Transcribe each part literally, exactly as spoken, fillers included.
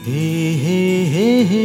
ஹே ஹே ஹே ஹே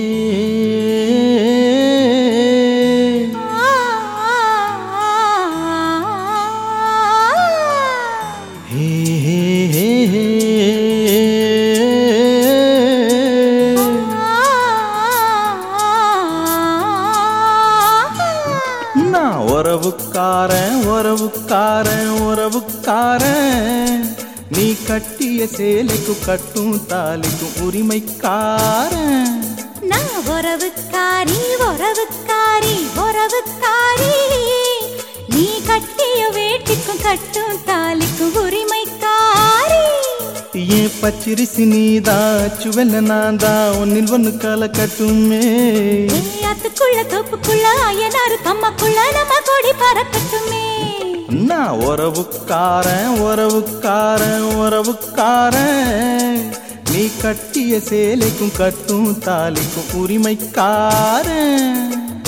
உறவுக்காரன் உறவுக்காரன் உறவுக்காரன் நீ கட்டிய சேலைக்கும் கட்டும் தாலிக்கும் உரிமைக்காரன். நான் உறவுக்காரி உறவுக்காரி உறவுக்காரி நீ கட்டிய வேட்டிக்கும் கட்டும் தாலிக்கும் உரிமைக்காரி. ஏன் பச்சிரிசி நீதா சுவெல்ல நான்தா ஒன்னில் ஒன்னு கால கட்டுமே. அதுக்குள்ள தோப்புக்குள்ள ஐயனாரு கம்மக்குள்ள நம்ம கொடி பறக்கட்டுமே. நான் உறவுக்காரன் உறவுக்காரன் உறவுக்காரன் நீ கட்டிய சேலைக்கும் கட்டும் தாலிக்கும் உரிமைக்காரன்.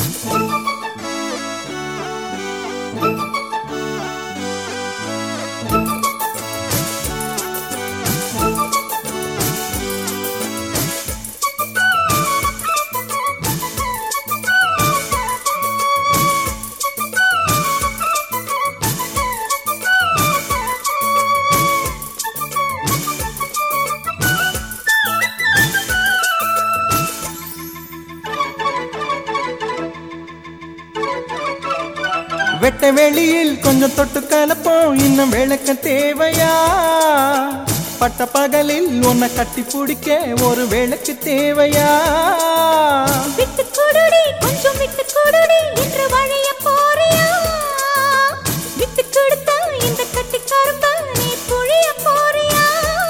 வெட்ட வெளியில் கொஞ்சம் தொட்டு கலப்போம் இன்னும் விளக்க தேவையா. பட்ட பகலில் உன்னை கட்டி பிடிக்க ஒரு விளக்கு தேவையா. விட்டு கொடுடி கொஞ்சம் விட்டு கொடுடி என்று வழிய போறியா. விட்டு கொடுத்தா இந்த கட்டி கரும்பா நீ புழிய போறியா.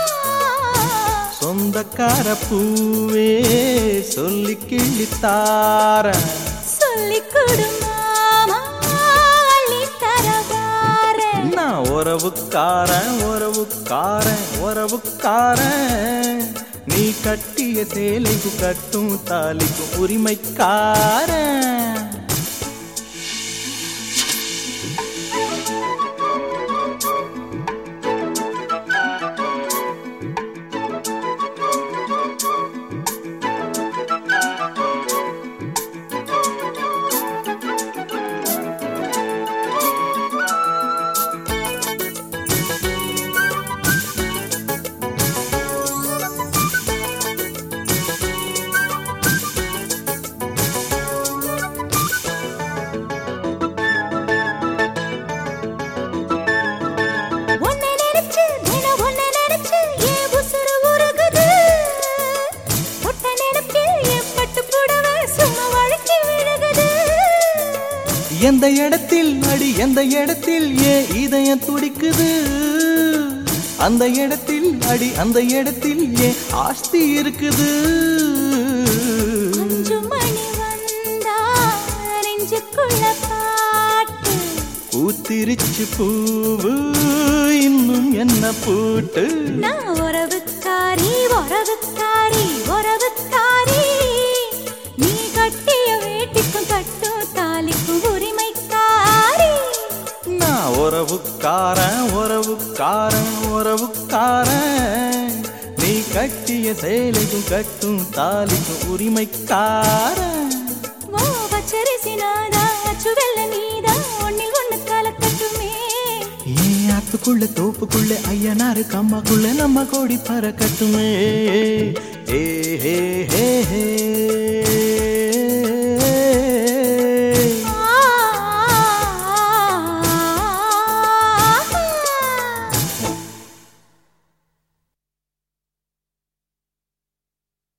சொந்தக்கார பூவே சொல்லி கிள்ளித்தார சொல்லி கொடுமா உறவுக்காரன் உறவுக்காரன் உறவுக்காரன் நீ கட்டிய சேலைக்கு கட்டும் தாலிக்கும் உரிமைக்காரன். எந்த இடத்தில் அடி எந்த இடத்தில் ஏன் இதயம் துடிக்குது. அந்த இடத்தில் அடி அந்த இடத்தில் ஏன் ஆஸ்தி இருக்குது. பூத்திருச்சு பூவு இன்னும் என்ன பூட்டு. நான் உறவுக்காரி உறவுக்காரி உறவுக்காரி நீ கட்டிய வேட்டிக்கும் கட்டும் தாலிக்கும் உரிமைக்காரி. நான் உறவுக்காரன் உறவுக்காரன் உறவுக்காரன் நீ கட்டிய சேலைக்கும் கட்டும் தாலிக்கும் உரிமைக்காரன். ஓ பச்சரிசி நாதா சுவெல்ல நீதா ஒன்னில் ஒன்னு கலக்கட்டுமே. ஏன் ஆத்துக்குள்ள தோப்புக்குள்ள ஐயனாரு கம்மாக்குள்ள நம்ம கோடி பறக்கட்டுமே. ஏ ஹே ஹே ஹே